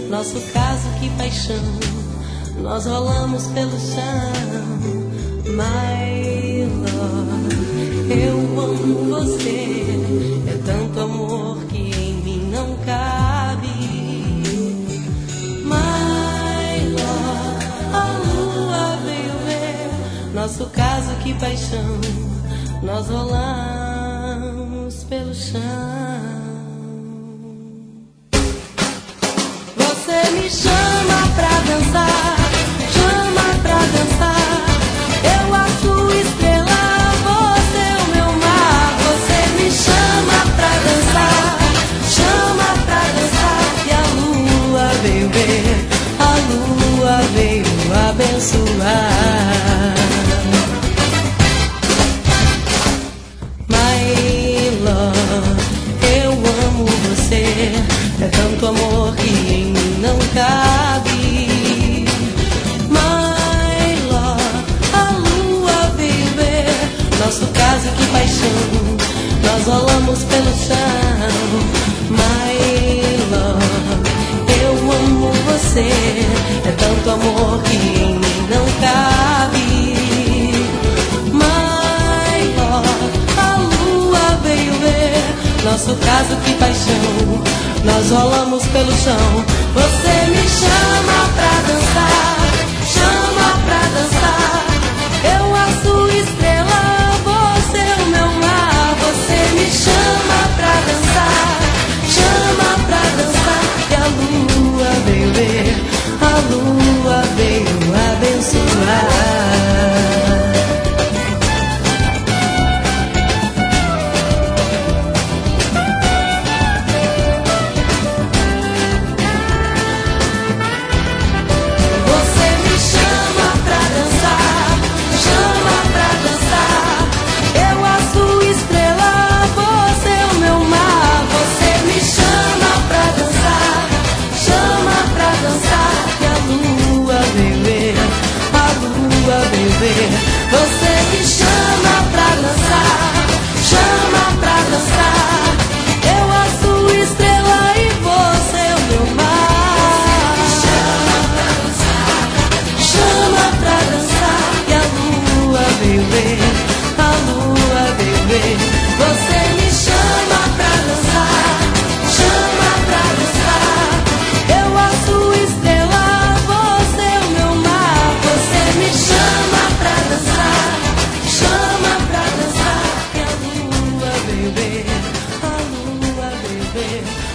Nosso caso, que paixão, nós rolamos pelo chão. My love, eu amo você. É tanto amor que em mim não cabe. My love, a lua veio ver. Nosso caso, que paixão, nós rolamos pelo chão. Você me chama pra dançar, chama pra dançar. Eu a sua estrela, você o meu mar. Você me chama pra dançar, chama pra dançar. E a lua veio ver, a lua veio abençoar. My love, eu amo você. É tanto amor que em mim não cabe. My love, a lua veio ver. Nosso caso, que paixão, nós rolamos pelo chão. My love, eu amo você. É tanto amor que em mim não cabe. My love, a lua veio ver. Nosso caso, que paixão, nós rolamos pelo chão. Você me chama pra dançar, chama pra dançar. Eu a sua estrela, você o meu mar. Você me chama pra dançar, chama pra dançar. E a lua veio ver, a lua veio abençoar. Você me chama pra dançar, chama pra dançar. Eu a sua estrela e você o meu mar. Chama pra dançar, chama pra dançar. E a lua veio ver, a lua veio ver. Você me chama pra dançar, chama pra dançar. Eu a sua estrela, você o meu mar. Você me chama pra dançar, chama pra dançar. E a lua veio ver, a lua veio ver.